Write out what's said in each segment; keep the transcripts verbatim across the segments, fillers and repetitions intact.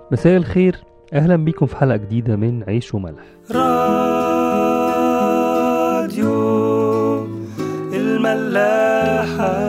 مساء الخير، أهلا بيكم في حلقة جديدة من عيش وملح. راديو الملاحة.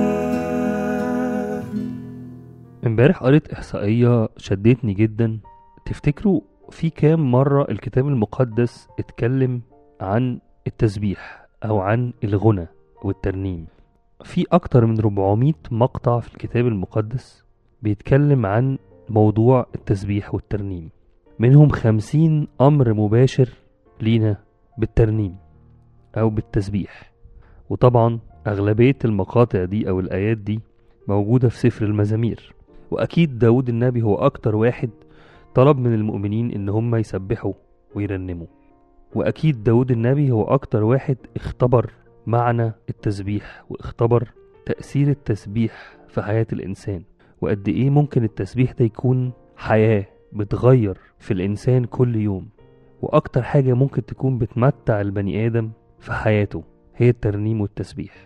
امبارح قريت إحصائية شدتني جدا. تفتكروا في كام مرة الكتاب المقدس اتكلم عن التسبيح أو عن الغنى والترنيم؟ في أكتر من أربعمائة مقطع في الكتاب المقدس بيتكلم عن موضوع التسبيح والترنيم، منهم خمسين أمر مباشر لينا بالترنيم أو بالتسبيح. وطبعا أغلبية المقاطع دي أو الآيات دي موجودة في سفر المزامير، وأكيد داود النبي هو أكتر واحد طلب من المؤمنين إن هم يسبحوا ويرنموا، وأكيد داود النبي هو أكتر واحد اختبر معنى التسبيح واختبر تأثير التسبيح في حياة الإنسان، وقد إيه ممكن التسبيح ده يكون حياة بتغير في الإنسان كل يوم. وأكتر حاجة ممكن تكون بتمتع البني آدم في حياته هي الترنيم والتسبيح.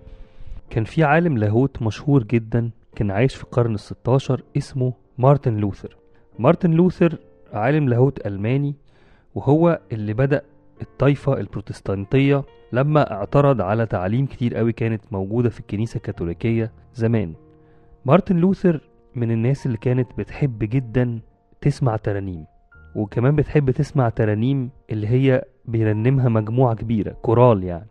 كان في عالم لاهوت مشهور جدا كان عايش في القرن الستاشر اسمه مارتن لوثر. مارتن لوثر عالم لاهوت ألماني، وهو اللي بدأ الطائفة البروتستانتية لما اعترض على تعاليم كتير قوي كانت موجودة في الكنيسة الكاثوليكية زمان. مارتن لوثر من الناس اللي كانت بتحب جدا تسمع ترانيم، وكمان بتحب تسمع ترانيم اللي هي بيرنمها مجموعة كبيرة، كورال يعني،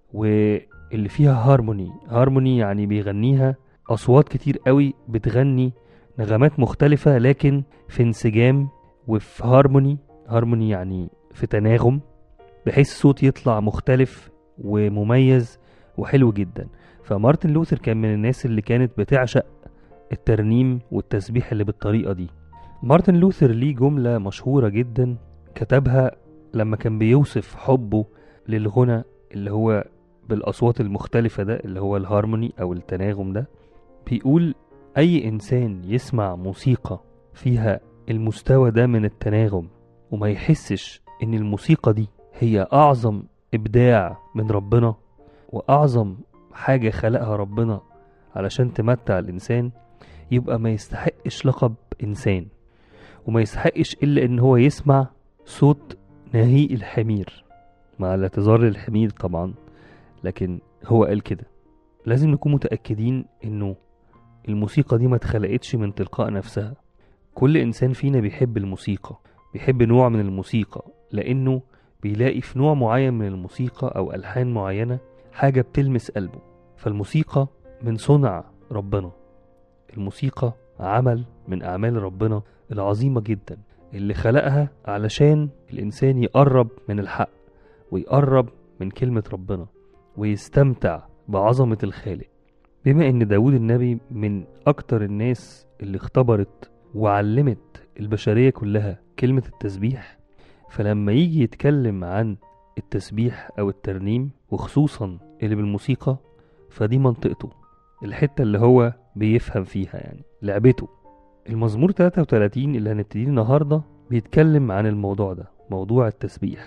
واللي فيها هارموني. هارموني يعني بيغنيها أصوات كتير قوي بتغني نغمات مختلفة لكن في انسجام وفي هارموني. هارموني يعني في تناغم، بحيث الصوت يطلع مختلف ومميز وحلو جدا. فمارتن لوثر كان من الناس اللي كانت بتعشق الترنيم والتسبيح اللي بالطريقة دي. مارتن لوثر ليه جملة مشهورة جدا كتبها لما كان بيوصف حبه للغنى اللي هو بالأصوات المختلفة ده، اللي هو الهارموني أو التناغم ده. بيقول أي إنسان يسمع موسيقى فيها المستوى ده من التناغم وما يحسش إن الموسيقى دي هي أعظم إبداع من ربنا وأعظم حاجة خلقها ربنا علشان تمتع الإنسان، يبقى ما يستحقش لقب إنسان، وما يستحقش إلا إن هو يسمع صوت نهيق الحمير، مع الاعتذار للحمير طبعا، لكن هو قال كده. لازم نكون متأكدين إنه الموسيقى دي ما اتخلقتش من تلقاء نفسها. كل إنسان فينا بيحب الموسيقى، بيحب نوع من الموسيقى، لأنه بيلاقي في نوع معين من الموسيقى أو ألحان معينة حاجة بتلمس قلبه. فالموسيقى من صنع ربنا، الموسيقى عمل من أعمال ربنا العظيمة جدا اللي خلقها علشان الإنسان يقرب من الحق ويقرب من كلمة ربنا ويستمتع بعظمة الخالق. بما ان داود النبي من اكتر الناس اللي اختبرت وعلمت البشرية كلها كلمة التسبيح، فلما يجي يتكلم عن التسبيح او الترنيم وخصوصا اللي بالموسيقى، فدي منطقته، الحتة اللي هو بيفهم فيها، يعني لعبته. المزمور ثلاثة وثلاثين اللي هنبتدي النهاردة بيتكلم عن الموضوع ده، موضوع التسبيح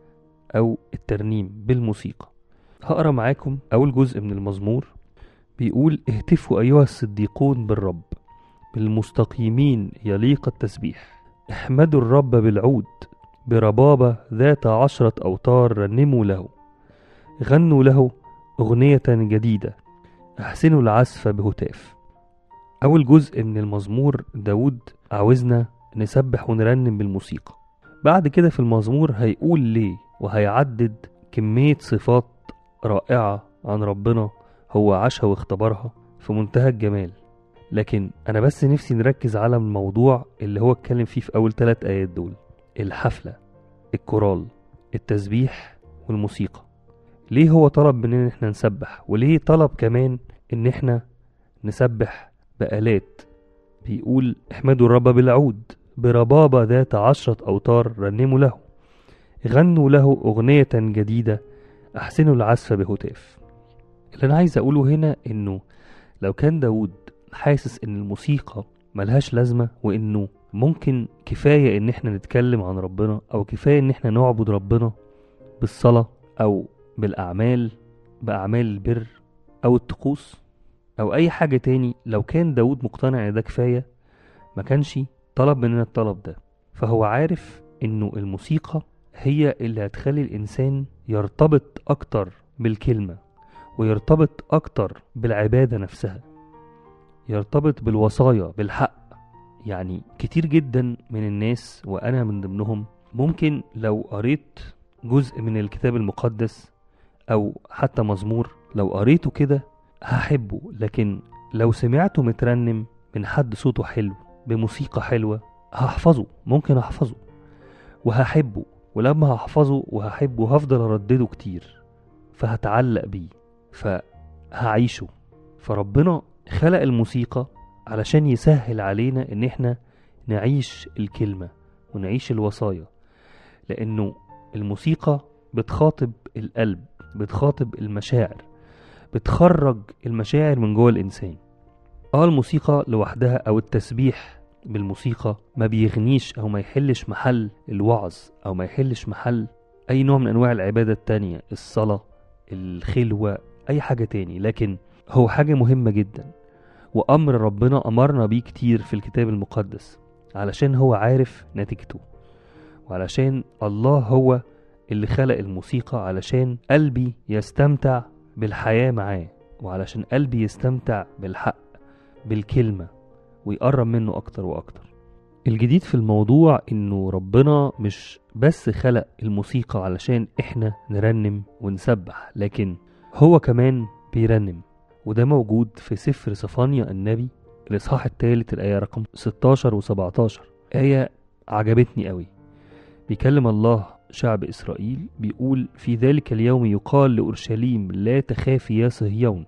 او الترنيم بالموسيقى. هقرأ معاكم اول جزء من المزمور. بيقول: اهتفوا أيها الصديقون بالرب، بالمستقيمين يليق التسبيح. احمدوا الرب بالعود، بربابة ذات عشرة أوتار رنموا له. غنوا له أغنية جديدة، احسنوا العزف بهتاف. أول جزء من المزمور داود عاوزنا نسبح ونرنم بالموسيقى. بعد كده في المزمور هيقول ليه، وهيعدد كمية صفات رائعة عن ربنا هو عاشها واختبرها في منتهى الجمال. لكن أنا بس نفسي نركز على الموضوع اللي هو اتكلم فيه في أول ثلاث آيات دول: الحفلة، الكورال، التسبيح والموسيقى. ليه هو طلب مننا إن احنا نسبح، وليه طلب كمان إن احنا نسبح بآلات؟ بيقول: احمدوا الرب بالعود، بربابة ذات عشرة أوتار رنموا له. غنوا له أغنية جديدة، أحسنوا العزف بهتاف. اللي أنا عايز أقوله هنا إنه لو كان داود حاسس إن الموسيقى ملهاش لازمة، وإنه ممكن كفاية إن احنا نتكلم عن ربنا، أو كفاية إن احنا نعبد ربنا بالصلاة أو بالأعمال، بأعمال البر أو الطقوس أو أي حاجة تاني، لو كان داود مقتنع إن ده كفاية، ما كانش طلب مننا الطلب ده، فهو عارف انه الموسيقى هي اللي هتخلي الانسان يرتبط اكتر بالكلمة، ويرتبط اكتر بالعبادة نفسها، يرتبط بالوصايا بالحق. يعني كتير جدا من الناس وانا من ضمنهم ممكن لو قريت جزء من الكتاب المقدس او حتى مزمور، لو قريته كده هحبه، لكن لو سمعته مترنم من حد صوته حلو بموسيقى حلوة هحفظه، ممكن احفظه وهحبه، ولما هحفظه وهحبه هفضل اردده كتير، فهتعلق بيه، فهعيشه. فربنا خلق الموسيقى علشان يسهل علينا ان احنا نعيش الكلمة ونعيش الوصايا، لانه الموسيقى بتخاطب القلب، بتخاطب المشاعر، بتخرج المشاعر من جوه الانسان. اه الموسيقى لوحدها او التسبيح بالموسيقى ما بيغنيش او ما يحلش محل الوعظ، او ما يحلش محل اي نوع من انواع العبادة التانية، الصلاة، الخلوة، اي حاجة تاني، لكن هو حاجة مهمة جدا، وامر ربنا امرنا بيه كتير في الكتاب المقدس، علشان هو عارف نتيجته، وعلشان الله هو اللي خلق الموسيقى علشان قلبي يستمتع بالحياة معاه، وعلشان قلبي يستمتع بالحق بالكلمة ويقرب منه أكتر وأكتر. الجديد في الموضوع إنه ربنا مش بس خلق الموسيقى علشان إحنا نرنم ونسبح، لكن هو كمان بيرنم، وده موجود في سفر صفانيا النبي الإصحاح الثالث الآية رقم ستاشر و سبعتاشر. آية عجبتني قوي. بيكلم الله شعب إسرائيل، بيقول: في ذلك اليوم يقال لأورشليم لا تخافي يا صهيون،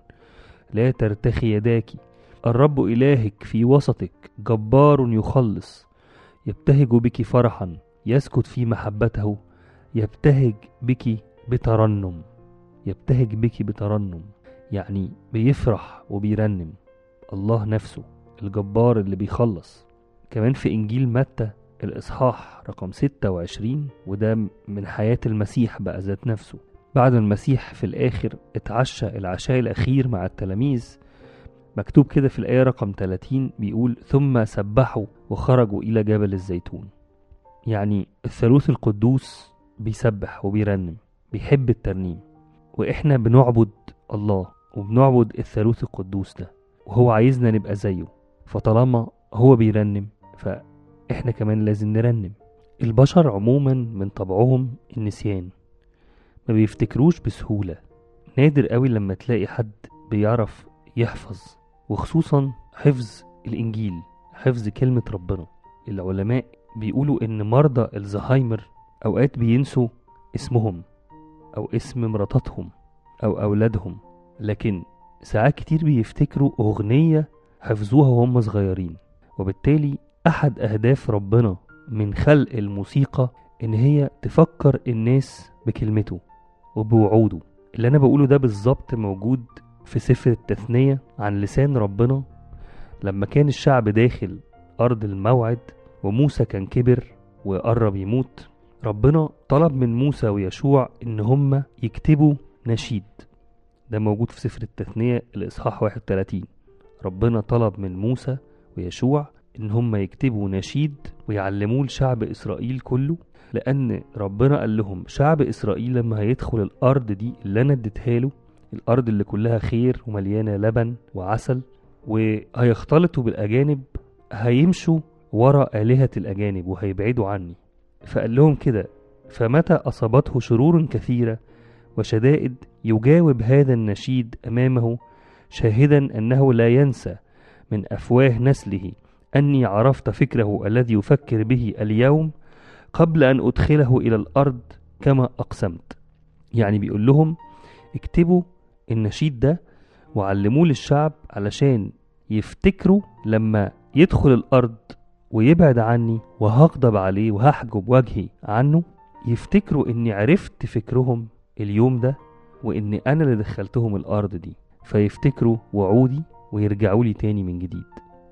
لا ترتخي يداك، الرب إلهك في وسطك جبار يخلص، يبتهج بك فرحا، يسكت في محبته، يبتهج بك بترنم. يبتهج بك بترنم يعني بيفرح وبيرنم. الله نفسه الجبار اللي بيخلص. كمان في إنجيل متى الإصحاح رقم ستة وعشرين، وده من حياة المسيح بقى ذات نفسه، بعد المسيح في الآخر اتعشى العشاء الأخير مع التلاميذ، مكتوب كده في الآية رقم ثلاثين، بيقول: ثم سبحوا وخرجوا إلى جبل الزيتون. يعني الثالوث القدوس بيسبح وبيرنم، بيحب الترنيم، وإحنا بنعبد الله وبنعبد الثالوث القدوس ده، وهو عايزنا نبقى زيه. فطالما هو بيرنم فإحنا كمان لازم نرنم. البشر عموما من طبعهم النسيان، ما بيفتكروش بسهولة. نادر قوي لما تلاقي حد بيعرف يحفظ، وخصوصا حفظ الإنجيل، حفظ كلمة ربنا. العلماء بيقولوا إن مرضى الزهايمر أوقات بينسوا اسمهم أو اسم مراتاتهم أو أولادهم، لكن ساعات كتير بيفتكروا أغنية حفظوها وهم صغيرين. وبالتالي أحد أهداف ربنا من خلق الموسيقى إن هي تفكر الناس بكلمته وبوعوده. اللي أنا بقوله ده بالظبط موجود في سفر التثنية عن لسان ربنا لما كان الشعب داخل أرض الموعد وموسى كان كبر وقرب يموت. ربنا طلب من موسى ويشوع إن هم يكتبوا نشيد، ده موجود في سفر التثنية الإصحاح واحد وثلاثين. ربنا طلب من موسى ويشوع إن هم يكتبوا نشيد ويعلموه لشعب إسرائيل كله، لأن ربنا قال لهم شعب إسرائيل لما هيدخل الأرض دي اللي أنا اديتها له، الأرض اللي كلها خير ومليانة لبن وعسل، وهيختلطوا بالأجانب، هيمشوا وراء آلهة الأجانب وهيبعدوا عني. فقال لهم كده: فمتى أصابته شرور كثيرة وشدائد يجاوب هذا النشيد أمامه شاهدا أنه لا ينسى من أفواه نسله أني عرفت فكره الذي يفكر به اليوم قبل أن أدخله إلى الأرض كما أقسمت. يعني بيقول لهم اكتبوا النشيد ده وعلموه للشعب علشان يفتكروا لما يدخل الأرض ويبعد عني وهغضب عليه وهحجب وجهي عنه، يفتكروا اني عرفت فكرهم اليوم ده واني انا اللي دخلتهم الارض دي، فيفتكروا وعودي ويرجعوا لي تاني من جديد.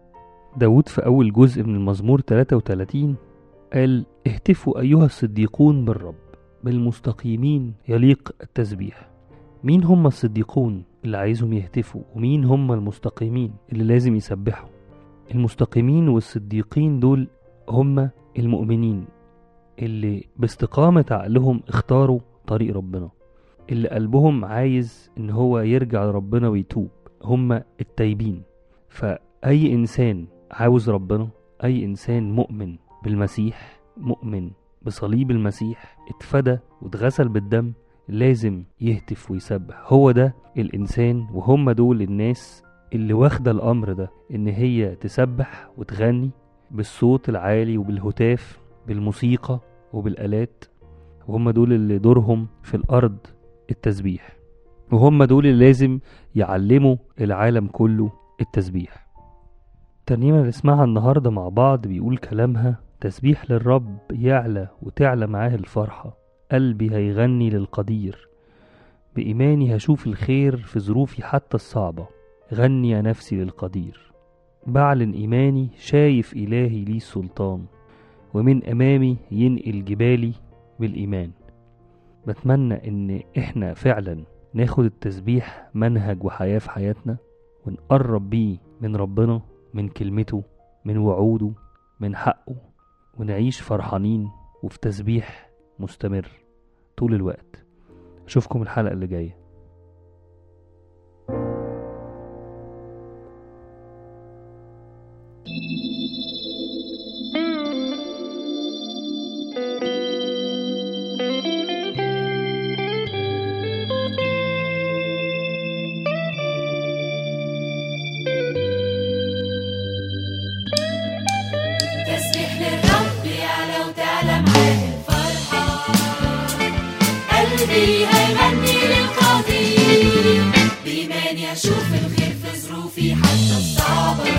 داود في اول جزء من المزمور ثلاثة وثلاثين قال: اهتفوا ايها الصديقون بالرب، بالمستقيمين يليق التسبيح. مين هم الصديقون اللي عايزهم يهتفوا، ومين هم المستقيمين اللي لازم يسبحوا؟ المستقيمين والصديقين دول هم المؤمنين اللي باستقامة عقلهم اختاروا طريق ربنا، اللي قلبهم عايز ان هو يرجع لربنا ويتوب، هم التايبين. فأي إنسان عاوز ربنا، أي إنسان مؤمن بالمسيح، مؤمن بصليب المسيح، اتفدى واتغسل بالدم، لازم يهتف ويسبح. هو ده الإنسان، وهم دول الناس اللي واخدة الأمر ده، إن هي تسبح وتغني بالصوت العالي وبالهتاف، بالموسيقى وبالآلات. وهم دول اللي دورهم في الأرض التسبيح، وهم دول اللي لازم يعلموا العالم كله التسبيح. الترنيمة اللي نسمعها النهاردة مع بعض بيقول كلامها: تسبيح للرب يعلى وتعلى معاه الفرحة، قلبي هيغني للقدير، بإيماني هشوف الخير في ظروفي حتى الصعبة، غني يا نفسي للقدير، بعلن إيماني شايف إلهي لي السلطان، ومن أمامي ينقل جبالي بالإيمان. بتمنى إن إحنا فعلا ناخد التسبيح منهج وحياة في حياتنا، ونقرب بيه من ربنا، من كلمته، من وعوده، من حقه، ونعيش فرحانين وفي تسبيح مستمر طول الوقت. أشوفكم الحلقة اللي جاية. تسبيح للرب يعلى وتعلى معاه الفرحة، قلبي هيغني للقدير، بإيماني أشوف الخير في ظروفي حتى الصعبة،